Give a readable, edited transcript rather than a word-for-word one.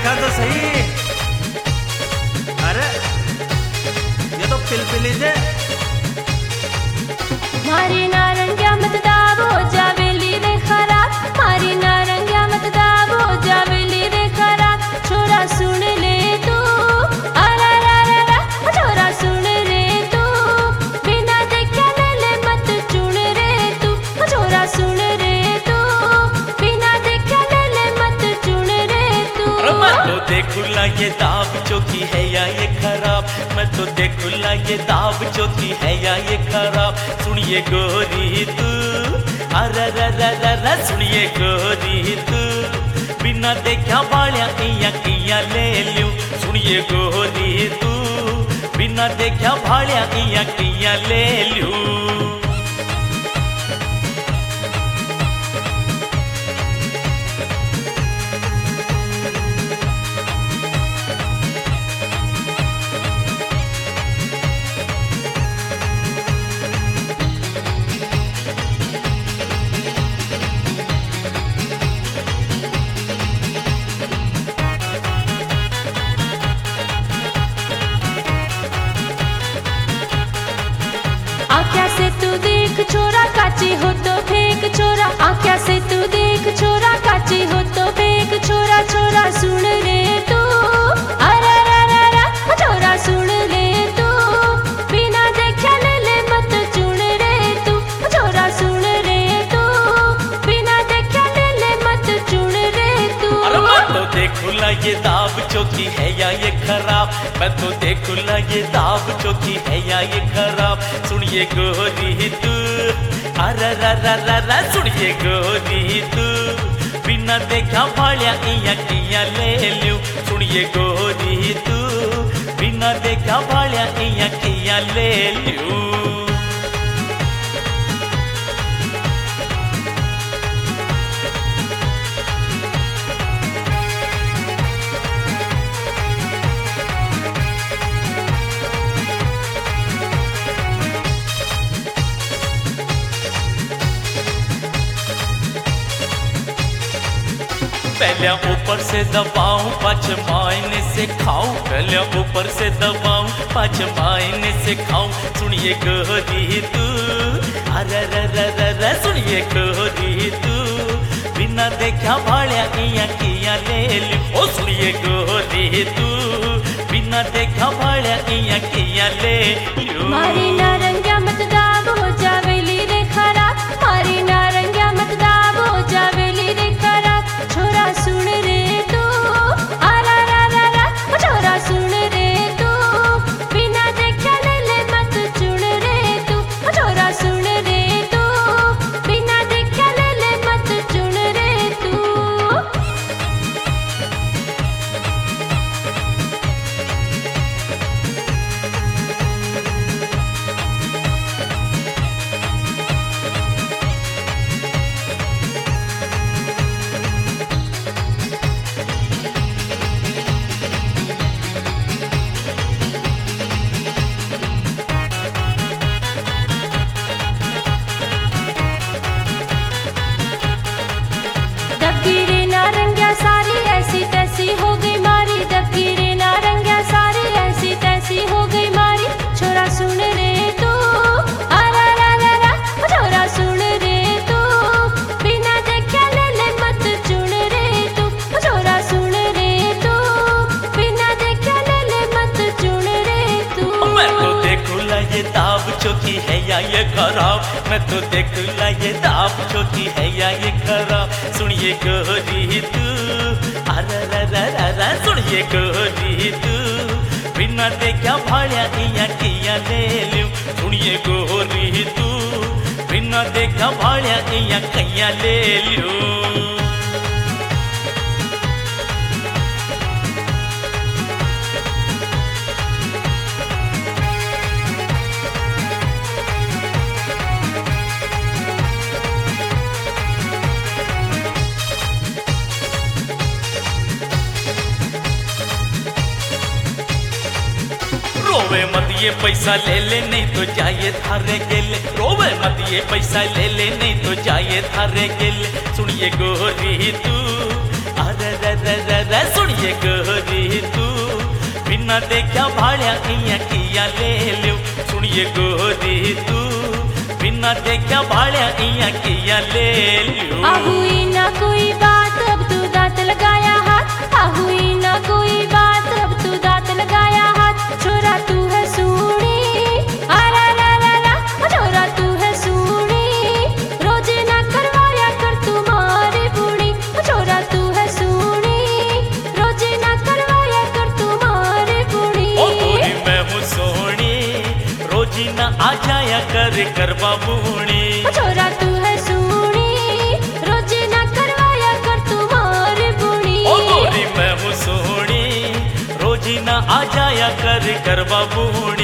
देखा तो सही। अरे ये तो पिलपिली थे। मारी नारंग्या मत दाबो जावेली रे खराब, मारी नारंग्या मत दाबो जावेली रे खराब। छोरा सुन ले तू, अरे रे रे छोरा सुन रे तू, बिना देखे ले मत चुन रे तू। छोरा सुन रे तू, बिना देखे ले मत चुन रे तू। मैं तो देखूला ये दाब चौकी है या ये खराब, मैं तो देखूला ये दाब चौकी है या ये खराब। सुनिए गोरी तू, अरे रे रे रे रे सुनिए गोरी तू, बिना देखा बालियां इया किया ले लूं। सुनिए गोरी तू, बिना देखा बालियां इया किया ले लूं। आँख्या से तू देख छोरा काची हो तो फेंक छोरा, आँख्या से तू देख छोरा काची हो तो फेंक छोरा। छोरा सुन रे तू, अरे रे रे रे छोरा सुन ले तू, बिना देखे ले मत चुन रे तू। छोरा सुन रे तू, बिना देखे ले मत चुन रे तू। अरे मैं तो देखूला ये दाब चौकी है या ये खराब, मैं तो देखूला ये दाब चौकी है या ये खराब। सुनिए गोरी तू, अरे रा रा रा रा सुनिए गोरी तू, बिना देखा भालियां इया किया ले लूं। सुनिए गोरी तू, बिना देखा भालियां इया किया ले लूं। पहले ऊपर से दबाऊं पाँच मायने से खाऊं, पहले ऊपर से दबाऊं पाँच मायने से खाऊं। सुनिए गोरी तू, अरे रे रे रे रे सुनिए गोरी तू, बिना देखा भालियां इया किया ले लूं। ओ सुनिए गोरी तू, बिना देखा भालियां इया किया ले लूं। मारी नारंग्या मत दाबो जावेली रे खराब, मारी नारंग्या मत दाबो जावेली रे खराब। छोरा सुन रे तू, अरे रे रे रे छोरा सुन रे तू, बिना देखे ले मत चुन रे तू। छोरा सुन रे तू, बिना देखे ले मत चुन रे तू। दबकी रे नारंगिया सारी ऐसी तैसी हो गई मारी, दबकी रे नारंगिया सारी ऐसी तैसी हो गई मारी। छोरा सुन रे तू, अरे रे रे रे छोरा सुन रे तू, बिना देखे ले मत चुन रे तू। छोरा सुन रे तू, बिना देखे ले मत चुन रे तू। मैं तो देखूला ये दाब चौकी है या ये खराब, मैं तो देखूला ये दाब चौकी है या ये खराब। सुनिए गोरी तू, अरे रे रे रे रे सुनिए गोरी तू, बिना देखा भालियां इया किया ले लूं। सुनिए गोरी तू, बिना देखा भालियां इया किया ले लूं। रोवे मत ये पैसा ले ले नहीं तो जाइए थारे गेले, रोवे मत ये पैसा ले ले नहीं तो जाइए थारे गेले। सुनिए गोरी तू, अरे रे रे रे रे सुनिए सुनिए गोरी तू बिना देखा भाड़िया इया किया ले लियो सुनिए गोरी तू बिना देखा भाड़िया इया किया ले लियो हुई ना कोई बात अब तू दांत लगाया हाथ हुई ना कोई बात अब तू दांत लगाया हाथ छोरा तू है सूनी अला ला ला ला छोरा तू है सूनी रोज ना करवाया कर तुम्हारी बूढ़ी छोरा तू है सूनी रोज ना करवाया कर तुम्हारी बूढ़ी ओ गोरी मैं हूँ सोनी रोजी ना आ जाया कर करवा बूढ़ी छोरा तू है सूनी रोज ना करवाया कर तुम्हारी बूढ़ी ओ गोरी मैं हूँ सोनी रोजी ना आ जाया कर करवा बूढ़ी